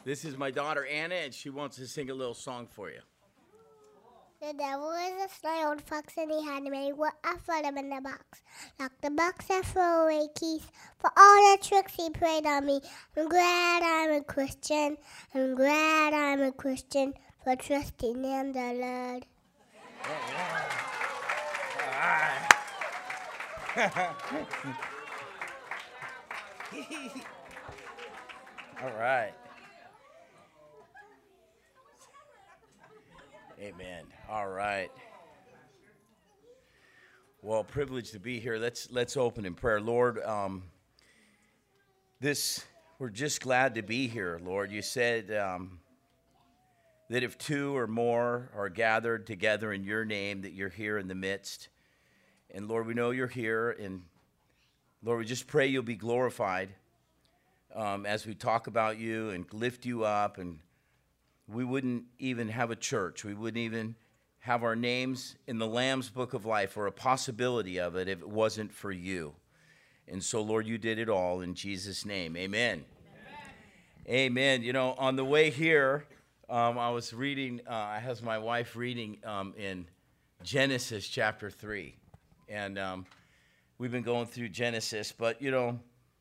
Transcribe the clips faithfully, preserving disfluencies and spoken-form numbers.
This is my daughter, Anna, and she wants to sing a little song for you. The devil is a sly old fox, and he had made what I put him in the box. Lock the box and throw away keys for all the tricks he played on me. I'm glad I'm a Christian. I'm glad I'm a Christian for trusting in the Lord. All right. All right. Amen. All right. Well, privileged to be here. Let's let's open in prayer. Lord, um, this we're just glad to be here, Lord. You said um, that if two or more are gathered together in your name, that you're here in the midst. And Lord, we know you're here. And Lord, we just pray you'll be glorified um, as we talk about you and lift you up. And we wouldn't even have a church. We wouldn't even have our names in the Lamb's Book of Life or a possibility of it if it wasn't for you. And so, Lord, you did it all in Jesus' name. Amen. Amen. Amen. You know, on the way here, um, I was reading, uh, I have my wife reading um, in Genesis chapter three. And um, we've been going through Genesis. But, you know,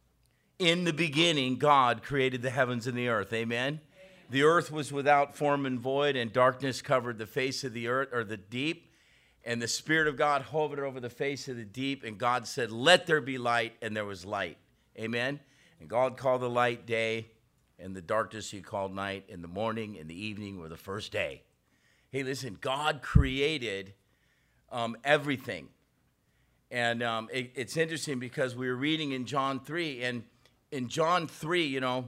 in the beginning, God created the heavens and the earth. Amen. The earth was without form and void, and darkness covered the face of the earth, or the deep. And the Spirit of God hovered over the face of the deep, and God said, let there be light, and there was light. Amen? And God called the light day, and the darkness he called night, and the morning and the evening were the first day. Hey, listen, God created um, everything. And um, it, it's interesting because we were reading in John three, and in John three, you know,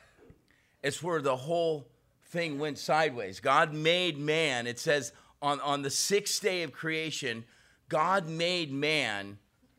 it's where the whole thing went sideways. God made man. It says on, on the sixth day of creation, God made man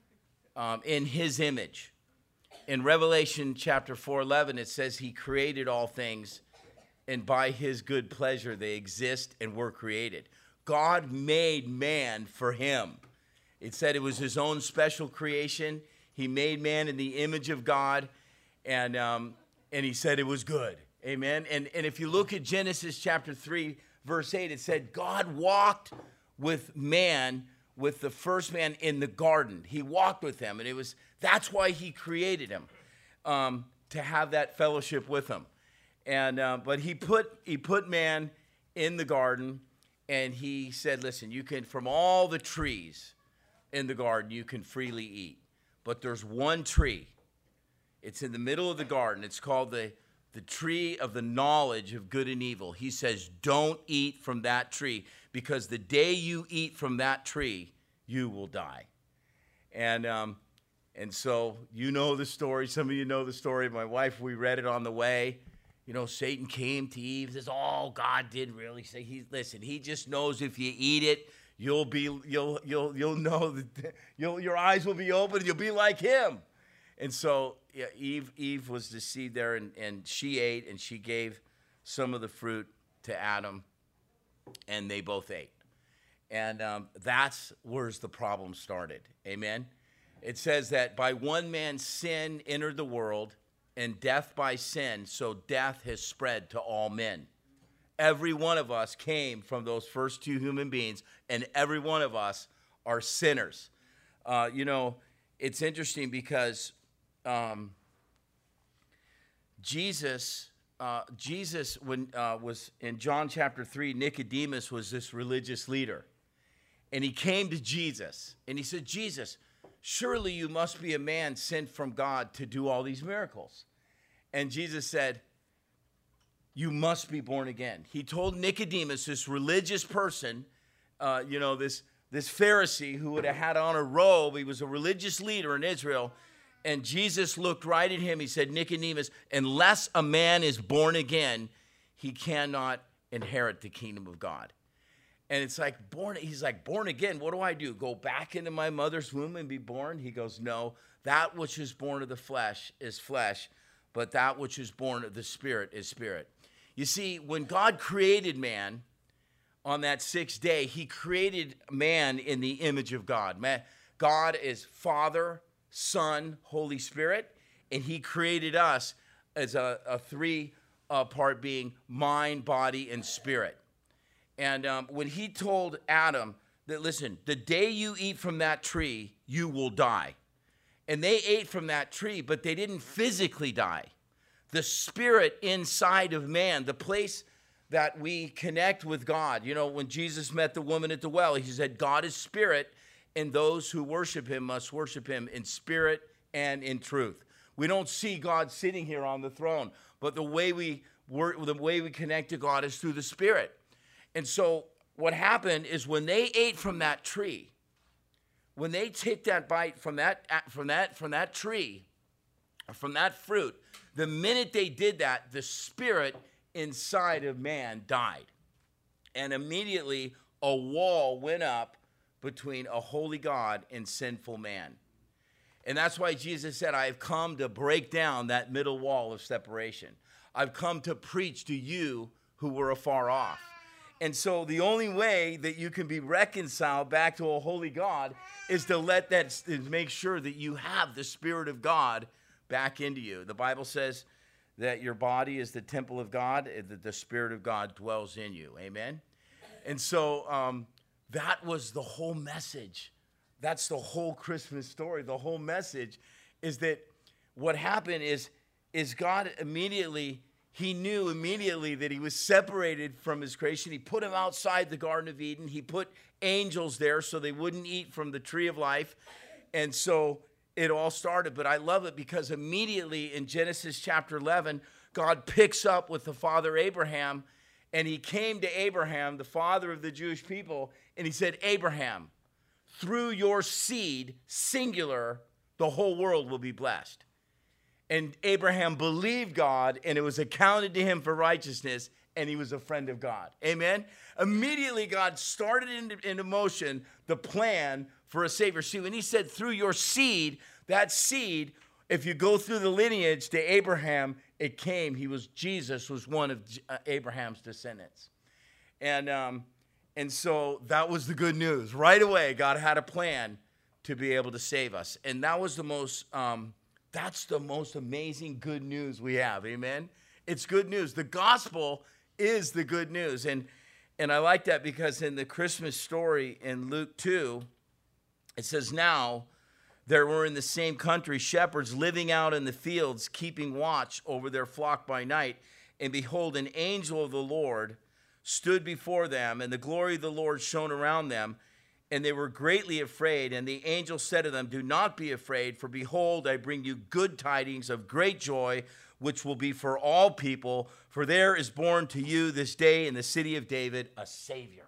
um, in his image. In Revelation chapter four eleven, it says he created all things, and by his good pleasure they exist and were created. God made man for him. It said it was his own special creation. He made man in the image of God, and, um, and he said it was good. Amen. And, and if you look at Genesis chapter three, verse eight, it said God walked with man, with the first man in the garden. He walked with him, and it was that's why he created him, um, to have that fellowship with him. And uh, but he put he put man in the garden, and he said, listen, you can, from all the trees in the garden, you can freely eat. But there's one tree. It's in the middle of the garden. It's called the The tree of the knowledge of good and evil. He says, don't eat from that tree, because the day you eat from that tree, you will die. And um, and so you know the story. Some of you know the story. My wife, we read it on the way. You know, Satan came to Eve. Says, oh, God didn't really say. He listen. He just knows if you eat it, you'll be you'll you'll you'll know that you'll your eyes will be open and you'll be like him. And so yeah, Eve Eve was deceived there, and, and she ate, and she gave some of the fruit to Adam, and they both ate. And um, that's where the problem started. Amen? It says that by one man's sin entered the world, and death by sin, so death has spread to all men. Every one of us came from those first two human beings, and every one of us are sinners. Uh, you know, it's interesting because Um, Jesus, uh, Jesus, when uh, was in John chapter three, Nicodemus was this religious leader, and he came to Jesus, and he said, Jesus, surely you must be a man sent from God to do all these miracles. And Jesus said, you must be born again. He told Nicodemus, this religious person, uh, you know, this, this Pharisee who would have had on a robe, he was a religious leader in Israel. And Jesus looked right at him. He said, Nicodemus, unless a man is born again, he cannot inherit the kingdom of God. And it's like, born. He's like, born again, what do I do? Go back into my mother's womb and be born? He goes, no, that which is born of the flesh is flesh, but that which is born of the Spirit is spirit. You see, when God created man on that sixth day, he created man in the image of God. Man, God is Father, Son, Holy Spirit, and he created us as a, a three uh, part being mind, body, and spirit. And um, when he told Adam that, listen, the day you eat from that tree, you will die. And they ate from that tree, but they didn't physically die. The spirit inside of man, the place that we connect with God. You know, when Jesus met the woman at the well, he said, God is spirit, and those who worship him must worship him in spirit and in truth. We don't see God sitting here on the throne, but the way we work, the way we connect to God is through the spirit. And so what happened is when they ate from that tree, when they took that bite from that, from that, from that tree, from that fruit, the minute they did that, the spirit inside of man died. And immediately a wall went up between a holy God and sinful man. And that's why Jesus said, I have come to break down that middle wall of separation. I've come to preach to you who were afar off. And so the only way that you can be reconciled back to a holy God is to let that, is make sure that you have the Spirit of God back into you. The Bible says that your body is the temple of God, and that the Spirit of God dwells in you. Amen? And so um, that was the whole message. That's the whole Christmas story. The whole message is that what happened is, is God immediately, he knew immediately that he was separated from his creation. He put him outside the Garden of Eden. He put angels there so they wouldn't eat from the tree of life. And so it all started. But I love it because immediately in Genesis chapter eleven, God picks up with the father Abraham, and he came to Abraham, the father of the Jewish people, and he said, Abraham, through your seed, singular, the whole world will be blessed. And Abraham believed God, and it was accounted to him for righteousness, and he was a friend of God. Amen? Immediately, God started into, into motion the plan for a Savior. See, when he said, through your seed, that seed, if you go through the lineage to Abraham, it came. He was, Jesus was one of uh, Abraham's descendants. And, um, and so that was the good news. Right away, God had a plan to be able to save us. And that was the most... Um, That's the most amazing good news we have. Amen? It's good news. The gospel is the good news. And, and I like that because in the Christmas story in Luke two, it says, now there were in the same country shepherds living out in the fields, keeping watch over their flock by night. And behold, an angel of the Lord stood before them, and the glory of the Lord shone around them. And they were greatly afraid, and the angel said to them, do not be afraid, for behold, I bring you good tidings of great joy, which will be for all people. For there is born to you this day in the city of David a Savior.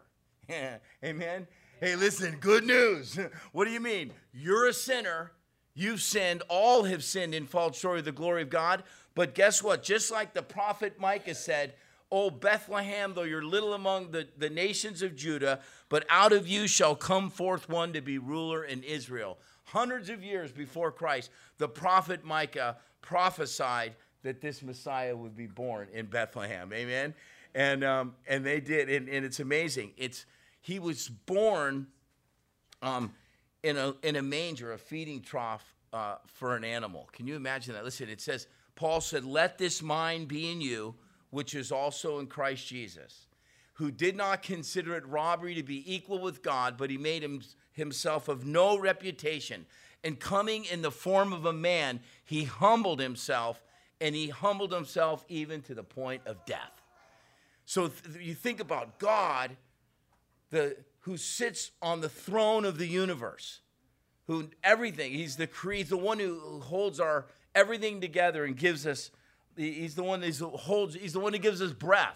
Amen? Hey, listen, good news. What do you mean? You're a sinner. You've sinned. All have sinned and fallen short of the glory of God. But guess what? Just like the prophet Micah said, O Bethlehem, though you're little among the, the nations of Judah, but out of you shall come forth one to be ruler in Israel. Hundreds of years before Christ, the prophet Micah prophesied that this Messiah would be born in Bethlehem. Amen? And um, and they did, and, and it's amazing. It's he was born um, in a in a manger, a feeding trough uh, for an animal. Can you imagine that? Listen, it says, Paul said, let this mind be in you, which is also in Christ Jesus, who did not consider it robbery to be equal with God, but he made him, himself of no reputation. And coming in the form of a man, he humbled himself, and he humbled himself even to the point of death. So th- you think about God, the who sits on the throne of the universe, who everything, he's the he's the one who holds our everything together and gives us. He's the one that holds, he's the one who gives us breath.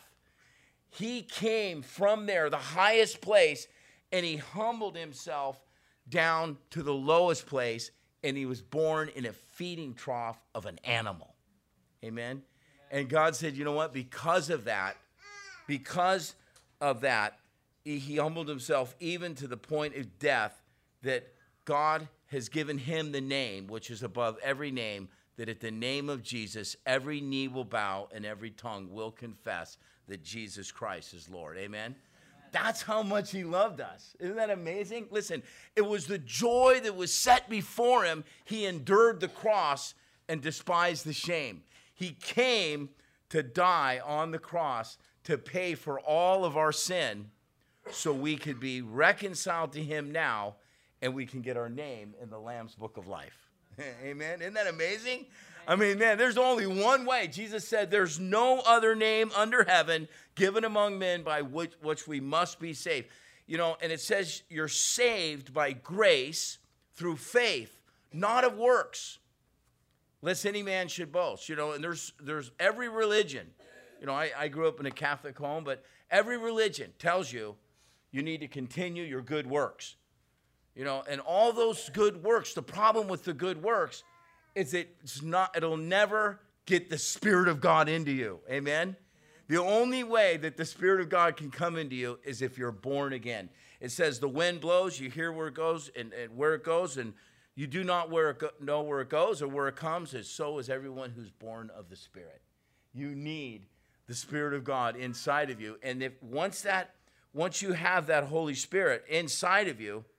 He came from there, the highest place, and he humbled himself down to the lowest place, and he was born in a feeding trough of an animal. Amen? And God said, you know what? Because of that, because of that, he, he humbled himself even to the point of death, that God has given him the name, which is above every name, that at the name of Jesus, every knee will bow and every tongue will confess that Jesus Christ is Lord. Amen? Amen? That's how much he loved us. Isn't that amazing? Listen, it was the joy that was set before him. He endured the cross and despised the shame. He came to die on the cross to pay for all of our sin so we could be reconciled to him now and we can get our name in the Lamb's Book of Life. Amen. Isn't that amazing? I mean, man, there's only one way. Jesus said there's no other name under heaven given among men by which, which we must be saved. You know, and it says you're saved by grace through faith, not of works, lest any man should boast. You know, and there's there's every religion. You know, I, I grew up in a Catholic home, but every religion tells you you need to continue your good works. You know, and all those good works, the problem with the good works is it's not, it'll never get the Spirit of God into you. Amen? The only way that the Spirit of God can come into you is if you're born again. It says the wind blows, you hear where it goes and, and where it goes, and you do not where it go, know where it goes or where it comes, and so is everyone who's born of the Spirit. You need the Spirit of God inside of you. And if once that, once you have that Holy Spirit inside of you,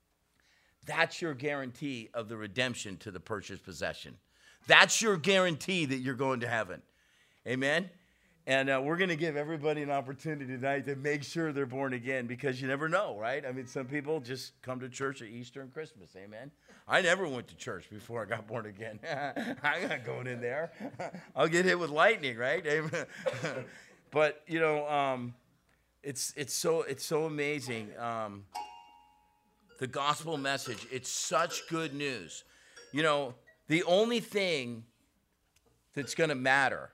that's your guarantee of the redemption to the purchased possession. That's your guarantee that you're going to heaven. Amen? And uh, we're going to give everybody an opportunity tonight to make sure they're born again, because you never know, right? I mean, some people just come to church at Easter and Christmas. Amen? I never went to church before I got born again. I'm not going in there. I'll get hit with lightning, right? Amen. But, you know, um, it's it's so it's so amazing. Um, the gospel message, it's such good news. You know, the only thing that's going to matter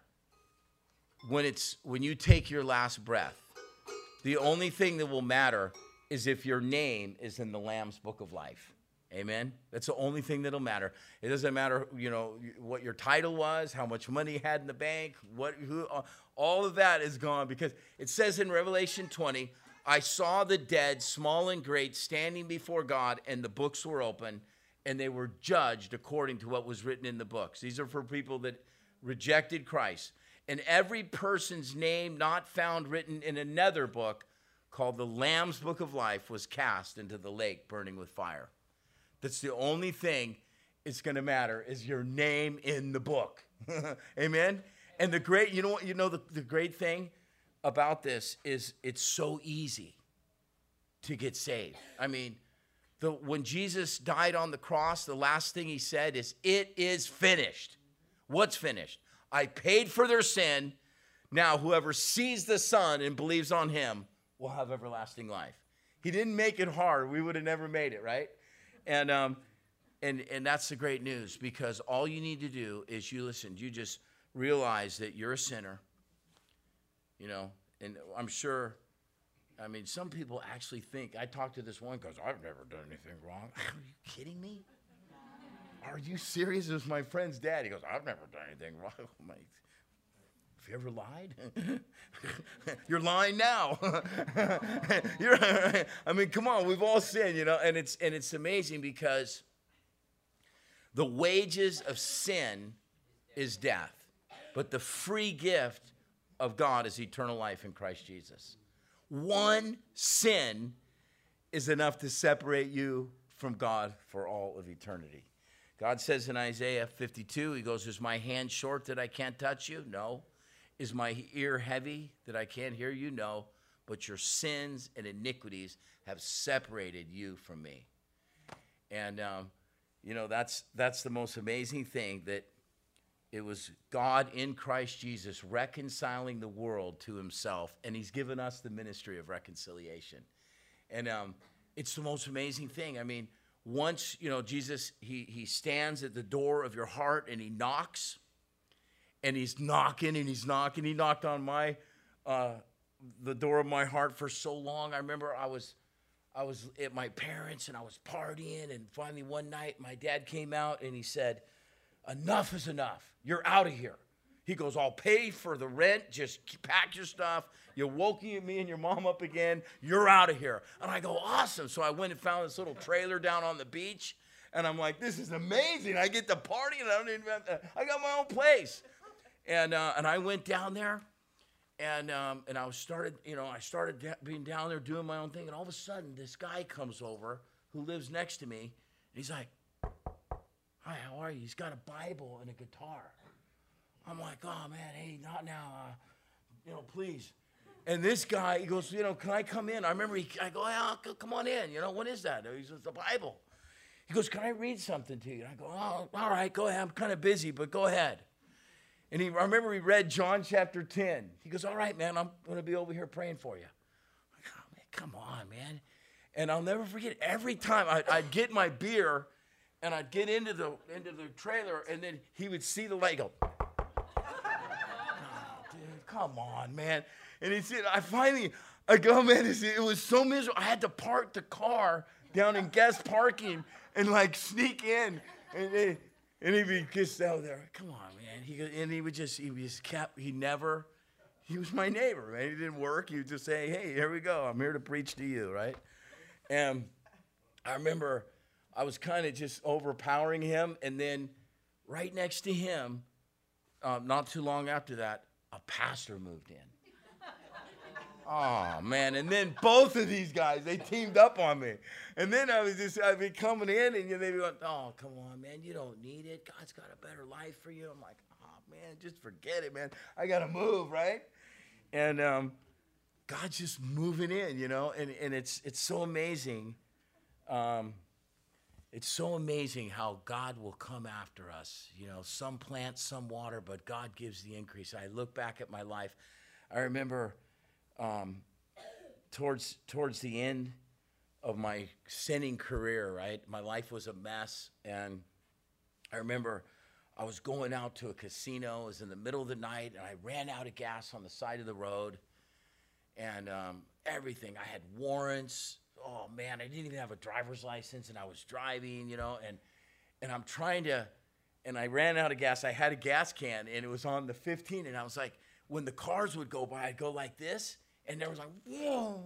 when it's when you take your last breath, the only thing that will matter is if your name is in the Lamb's Book of Life. Amen? That's the only thing that'll matter. It doesn't matter, you know, what your title was, how much money you had in the bank, what, who, all of that is gone, because it says in Revelation twenty, I saw the dead, small and great, standing before God, and the books were open, and they were judged according to what was written in the books. These are for people that rejected Christ. And every person's name not found written in another book called the Lamb's Book of Life was cast into the lake burning with fire. That's the only thing it's going to matter is your name in the book. Amen? And the great, you know what, you know the, the great thing about this is it's so easy to get saved. I mean, the, when Jesus died on the cross, the last thing he said is, it is finished. What's finished? I paid for their sin. Now, whoever sees the Son and believes on him will have everlasting life. He didn't make it hard. We would have never made it, right? And um, and and that's the great news, because all you need to do is you listen. You just realize that you're a sinner, you know. And I'm sure, I mean, some people actually think. I talked to this one, goes, I've never done anything wrong. Are you kidding me? Are you serious? It was my friend's dad. He goes, I've never done anything wrong. I'm like, have you ever lied? You're lying now. You're, I mean, come on, we've all sinned, you know, and it's and it's amazing because the wages of sin is death, but the free gift of God is eternal life in Christ Jesus. One sin is enough to separate you from God for all of eternity. God says in Isaiah fifty-two, he goes, is my hand short that I can't touch you? No. Is my ear heavy that I can't hear you? No. But your sins and iniquities have separated you from me. And, um, you know, that's that's the most amazing thing, that it was God in Christ Jesus reconciling the world to himself, and he's given us the ministry of reconciliation. And um, it's the most amazing thing. I mean, once, you know, Jesus, he he stands at the door of your heart and he knocks. And he's knocking and he's knocking. He knocked on my, uh, the door of my heart for so long. I remember I was, I was at my parents' and I was partying. And finally one night my dad came out and he said, enough is enough. You're out of here. He goes, I'll pay for the rent. Just pack your stuff. You're woking me and your mom up again. You're out of here. And I go, awesome. So I went and found this little trailer down on the beach. And I'm like, this is amazing. I get to party and I don't even have to, I got my own place. And uh, and I went down there, and um, and I was started, you know, I started da- being down there doing my own thing, and all of a sudden this guy comes over who lives next to me, and he's like, "Hi, how are you?" He's got a Bible and a guitar. I'm like, oh, man, hey, not now. Uh, you know, please. And this guy, he goes, you know, can I come in? I remember, he, I go, yeah, come on in. You know, what is that? He says, the Bible. He goes, can I read something to you? And I go, oh, all right, go ahead. I'm kind of busy, but go ahead. And he, I remember he read John chapter ten. He goes, all right, man, I'm going to be over here praying for you. I'm like, oh, man, come on, man. And I'll never forget, every time I'd, I'd get my beer and I'd get into the into the trailer, and then he would see the light go, oh, dude, come on, man. And he said, I finally, I go, man, it was so miserable. I had to park the car down in guest parking and like sneak in. And, and, and he'd be just out there, come on, man. He And he would just, he just kept, he never, he was my neighbor, man. He didn't work. He would just say, hey, here we go. I'm here to preach to you, right? And I remember I was kind of just overpowering him. And then right next to him, um, not too long after that, a pastor moved in. Oh, man. And then both of these guys, they teamed up on me. And then I was just, I'd be coming in, and they'd be going, oh, come on, man. You don't need it. God's got a better life for you. I'm like, oh, man, just forget it, man. I got to move, right? And um, God's just moving in, you know. And, and it's, it's so amazing. Um, it's so amazing how God will come after us. You know, some plant, some water, but God gives the increase. I look back at my life. I remember... Um, towards towards the end of my sinning career, right? My life was a mess, and I remember I was going out to a casino. It was in the middle of the night, and I ran out of gas on the side of the road, and um, everything. I had warrants. Oh, man, I didn't even have a driver's license, and I was driving, you know, and and I'm trying to, and I ran out of gas. I had a gas can, and it was on the fifteen, and I was like, when the cars would go by, I'd go like this, and there was like, whoa.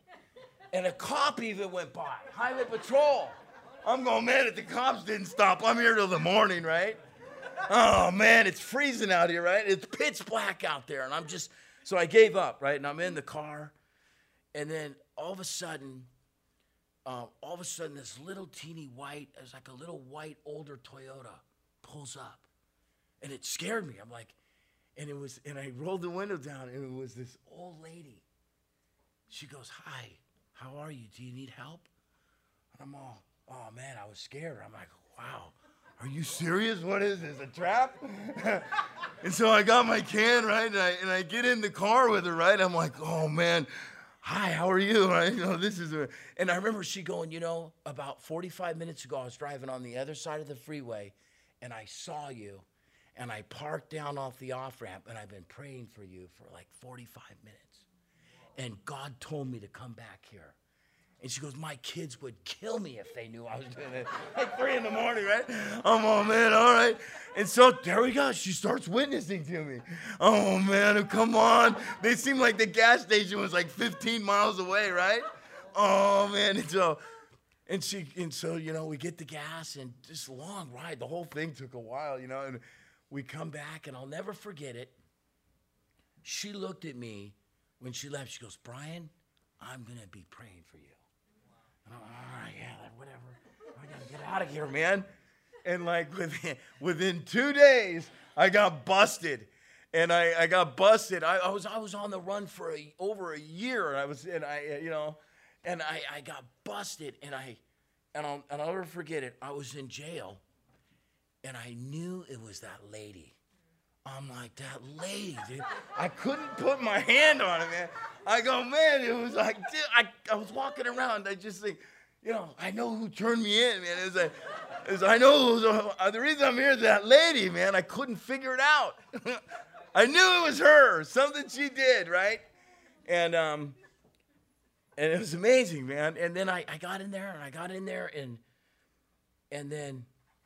And a cop even went by, highway patrol. I'm going, man, if the cops didn't stop, I'm here till the morning, right? Oh, man, it's freezing out here, right? It's pitch black out there, and I'm just, so I gave up, right? And I'm in the car, and then all of a sudden, uh, all of a sudden, this little teeny white, it was like a little white older Toyota pulls up, and it scared me. I'm like, and it was, and I rolled the window down, and it was this old lady. She goes, hi, how are you? Do you need help? And I'm all, oh, man, I was scared. I'm like, wow, are you serious? What is this, a trap? And so I got my can, right, and I, and I get in the car with her, right? I'm like, oh, man, hi, how are you? Right? You know, this is a, and I remember she going, you know, about forty-five minutes ago, I was driving on the other side of the freeway, and I saw you, and I parked down off the off-ramp, and I've been praying for you for like forty-five minutes. And God told me to come back here. And she goes, my kids would kill me if they knew I was doing it. Like three in the morning, right? I'm all, man, all right. And so there we go. She starts witnessing to me. Oh, man, come on. They seemed like the gas station was like fifteen miles away, right? Oh, man. And so, and she, and so, you know, we get the gas, and this long ride. The whole thing took a while, you know. And we come back, and I'll never forget it. She looked at me. When she left, she goes, Brian, I'm going to be praying for you. And I'm like, all right, yeah, whatever. I got to get out of here, man. And like within, within two days, I got busted. And I, I got busted. I, I was I was on the run for a, over a year. And I was, and I, you know, and I, I got busted. And I, and I'll, and I'll never forget it. I was in jail, and I knew it was that lady. I'm like, that lady, dude. I couldn't put my hand on it, man. I go, man, it was like, dude, I, I was walking around. I just think, you know, I know who turned me in, man. It was like, it was, I know who's, uh, the reason I'm here is that lady, man. I couldn't figure it out. I knew it was her, something she did, right? And um, and it was amazing, man. And then I, I got in there, and I got in there, and and then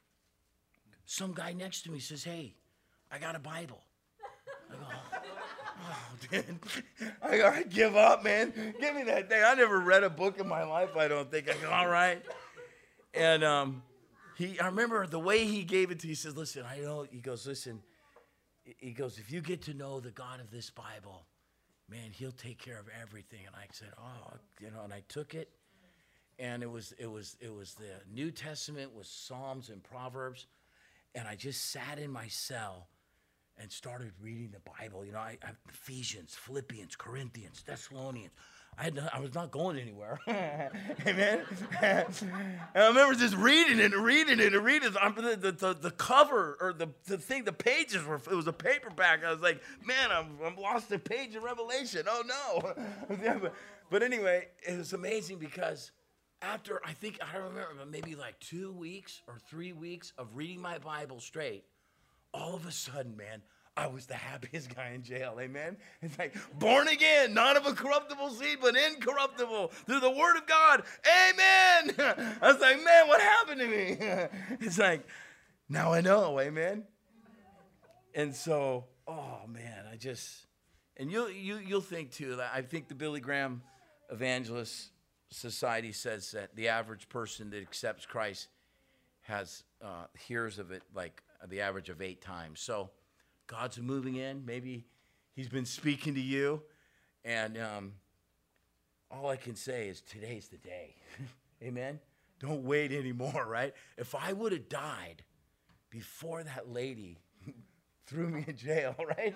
some guy next to me says, hey, I got a Bible. I go, oh, dude. I go, I give up, man. Give me that thing. I never read a book in my life, I don't think. I go, all right. And um, he, I remember the way he gave it to me. He says, listen, I know. He goes, listen. He goes, if you get to know the God of this Bible, man, he'll take care of everything. And I said, oh, you know, and I took it. And it was, it was, it was the New Testament with Psalms and Proverbs. And I just sat in my cell. and started reading the Bible. You know, I, I Ephesians, Philippians, Corinthians, Thessalonians. I had no, I was not going anywhere. Amen. And I remember just reading it and reading it and reading it. The, the, the, the cover or the, the thing, the pages were, it was a paperback. I was like, man, I'm, I'm lost a page in Revelation. Oh, no. Yeah, but, but anyway, it was amazing because after, I think, I don't remember, but maybe like two weeks or three weeks of reading my Bible straight, all of a sudden, man, I was the happiest guy in jail, amen? It's like, born again, not of a corruptible seed, but incorruptible, through the word of God, amen! I was like, man, what happened to me? It's like, now I know, amen? And so, oh, man, I just, and you'll, you, you'll think, too, that I think the Billy Graham Evangelist Society says that the average person that accepts Christ has, uh, hears of it like the average of eight times. So, God's moving in. Maybe he's been speaking to you. And um, all I can say is today's the day. Amen? Don't wait anymore, right? If I would have died before that lady threw me in jail, right?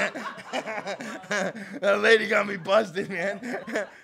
That lady got me busted, man.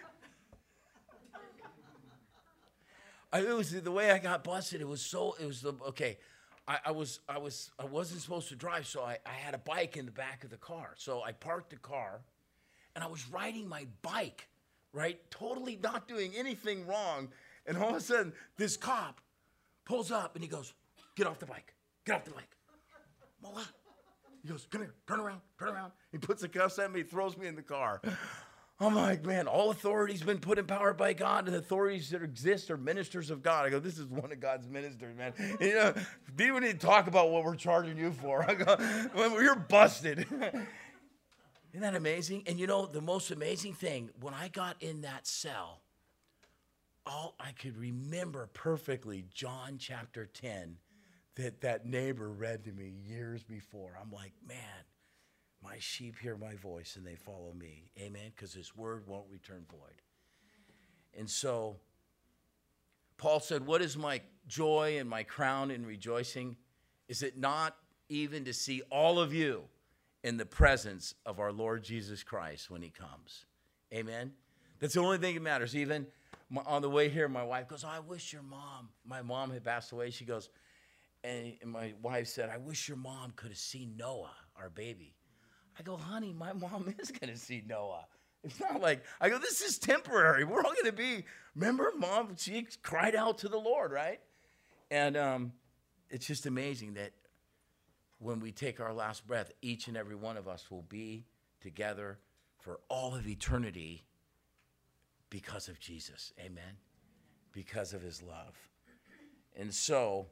I, it was the way I got busted. It was so, it was the, okay. I, I was I was I wasn't supposed to drive, so I, I had a bike in the back of the car. So I parked the car, and I was riding my bike, right, totally not doing anything wrong. And all of a sudden, this cop pulls up and he goes, "Get off the bike! Get off the bike!" Well, what? He goes, "Come here, turn around, turn around." He puts the cuffs on me, throws me in the car. I'm like, man, all authority's been put in power by God, and the authorities that exist are ministers of God. I go, this is one of God's ministers, man. You know, we don't need to talk about what we're charging you for. I go, well, you're busted. Isn't that amazing? And you know, the most amazing thing, when I got in that cell, all I could remember perfectly John chapter ten that that neighbor read to me years before. I'm like, man. My sheep hear my voice and they follow me. Amen? Because his word won't return void. And so, Paul said, what is my joy and my crown in rejoicing? Is it not even to see all of you in the presence of our Lord Jesus Christ when he comes? Amen? That's the only thing that matters. Even my, on the way here, my wife goes, oh, I wish your mom, my mom had passed away. She goes, and, and my wife said, I wish your mom could have seen Noah, our baby. I go, honey, my mom is going to see Noah. It's not like, I go, this is temporary. We're all going to be, remember, mom, she cried out to the Lord, right? And um, it's just amazing that when we take our last breath, each and every one of us will be together for all of eternity because of Jesus, amen? Because of his love. And so,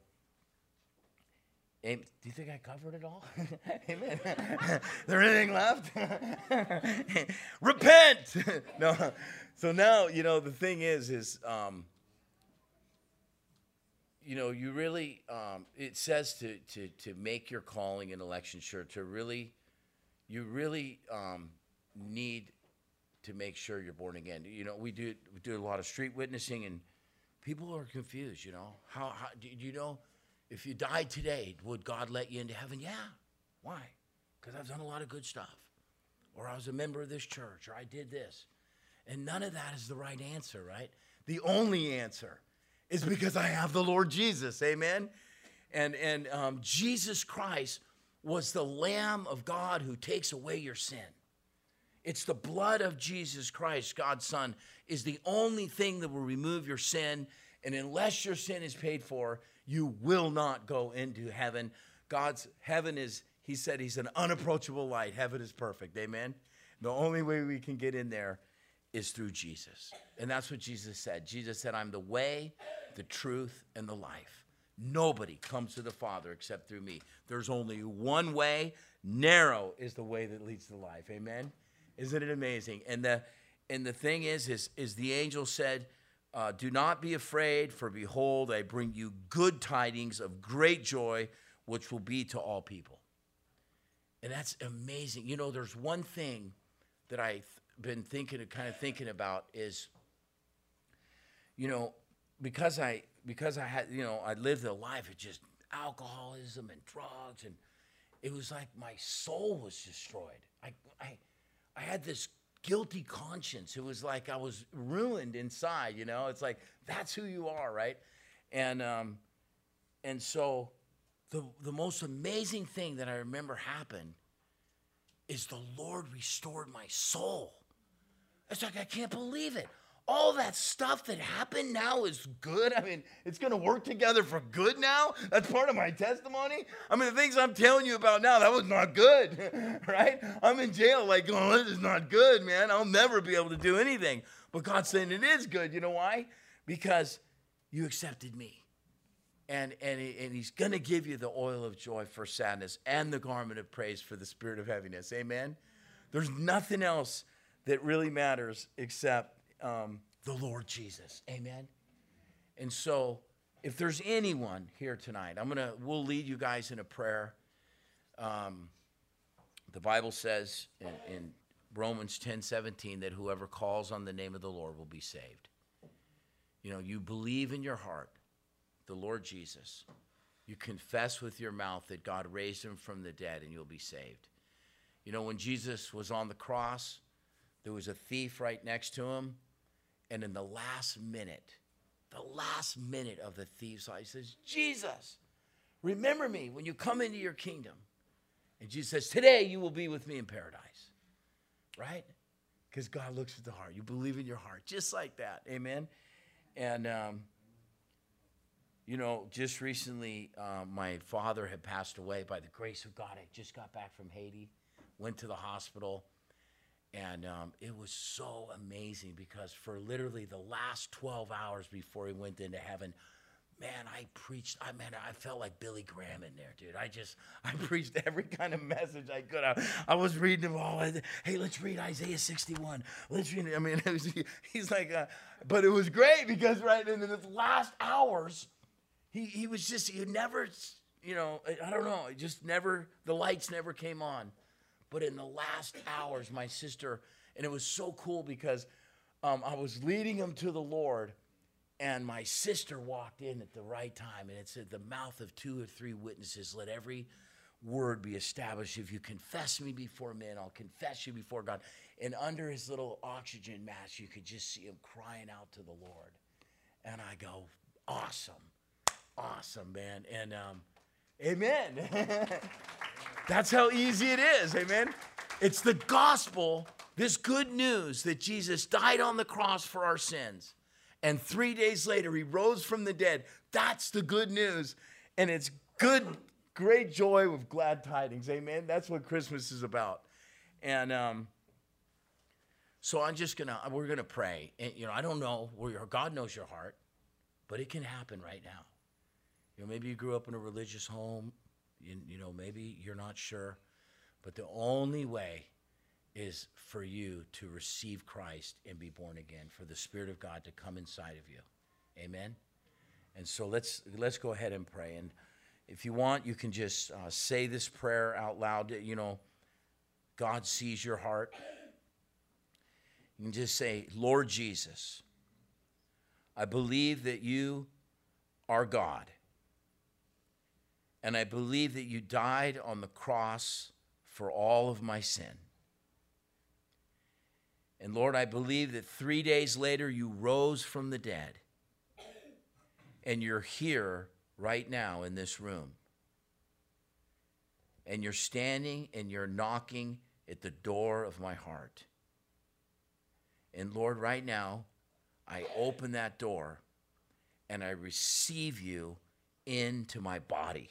do you think I covered it all? Amen. Is there anything left? Repent. No. So now, you know, the thing is, is, um, you know, you really, um, it says to, to, to make your calling and election sure, to really, you really um, need to make sure you're born again. You know, we do, we do a lot of street witnessing, and people are confused, you know. How, how do you know? If you died today, would God let you into heaven? Yeah. Why? Because I've done a lot of good stuff. Or I was a member of this church, or I did this. And none of that is the right answer, right? The only answer is because I have the Lord Jesus, amen? And, and um, Jesus Christ was the Lamb of God who takes away your sin. It's the blood of Jesus Christ, God's Son, is the only thing that will remove your sin. And unless your sin is paid for, you will not go into heaven. God's heaven is, he said, he's an unapproachable light. Heaven is perfect. Amen. The only way we can get in there is through Jesus. And that's what Jesus said. Jesus said, I'm the way, the truth, and the life. Nobody comes to the Father except through me. There's only one way. Narrow is the way that leads to life. Amen. Isn't it amazing? And the and the thing is, is, is the angel said, Uh, do not be afraid, for behold, I bring you good tidings of great joy, which will be to all people. And that's amazing. You know, there's one thing that I've been thinking, kind of thinking about is, you know, because I, because I had, you know, I lived a life of just alcoholism and drugs, and, it was like my soul was destroyed. I, I, I had this guilty conscience. It was like I was ruined inside, you know? It's like, that's who you are, right? And um, and so the, the most amazing thing that I remember happened is the Lord restored my soul. It's like, I can't believe it. All that stuff that happened now is good. I mean, it's going to work together for good now. That's part of my testimony. I mean, the things I'm telling you about now, that was not good, right? I'm in jail like, oh, this is not good, man. I'll never be able to do anything. But God's saying it is good. You know why? Because you accepted me. And, and, and he's going to give you the oil of joy for sadness and the garment of praise for the spirit of heaviness. Amen? There's nothing else that really matters except um, the Lord Jesus. Amen? And so if there's anyone here tonight, I'm going to, we'll lead you guys in a prayer. Um, the Bible says in, in Romans ten seventeen that whoever calls on the name of the Lord will be saved. You know, you believe in your heart the Lord Jesus. You confess with your mouth that God raised him from the dead and you'll be saved. You know, when Jesus was on the cross, there was a thief right next to him. And in the last minute, the last minute of the thief's life, he says, Jesus, remember me when you come into your kingdom. And Jesus says, today you will be with me in paradise. Right? Because God looks at the heart. You believe in your heart. Just like that. Amen? And, um, you know, just recently, uh, my father had passed away by the grace of God. I just got back from Haiti, went to the hospital. And um, it was so amazing because for literally the last twelve hours before he went into heaven, man, I preached. I mean, I felt like Billy Graham in there, dude. I just, I preached every kind of message I could. I, I was reading them all. Hey, let's read Isaiah sixty-one. Let's read it. I mean, it was, he's like, uh, but it was great because right in the last hours, he he was just, he never, you know, I don't know, it just never, the lights never came on. But in the last hours, my sister, and it was so cool because um, I was leading him to the Lord, and my sister walked in at the right time, and it said, the mouth of two or three witnesses, let every word be established. If you confess me before men, I'll confess you before God. And under his little oxygen mask, you could just see him crying out to the Lord. And I go, awesome, awesome, man. And um, amen. That's how easy it is, amen? It's the gospel, this good news that Jesus died on the cross for our sins. And three days later, he rose from the dead. That's the good news. And it's good, great joy with glad tidings, amen? That's what Christmas is about. And um, so I'm just going to, we're going to pray. And, you know, I don't know where your, God knows your heart, but it can happen right now. You know, maybe you grew up in a religious home. You, you know, maybe you're not sure, but the only way is for you to receive Christ and be born again, for the Spirit of God to come inside of you. Amen? And so let's let's go ahead and pray. And if you want, you can just uh, say this prayer out loud. You know, God sees your heart. You can just say, Lord Jesus, I believe that you are God. And I believe that you died on the cross for all of my sin. And Lord, I believe that three days later you rose from the dead. And you're here right now in this room. And you're standing and you're knocking at the door of my heart. And Lord, right now, I open that door and I receive you into my body.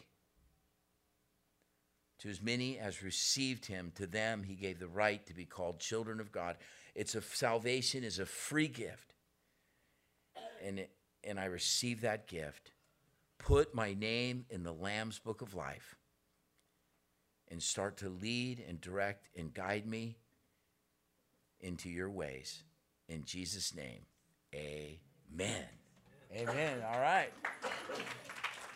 To as many as received him, to them he gave the right to be called children of God. It's a salvation is a free gift. And, it, and I receive that gift. Put my name in the Lamb's Book of Life. And start to lead and direct and guide me into your ways. In Jesus' name, amen. Amen. All right.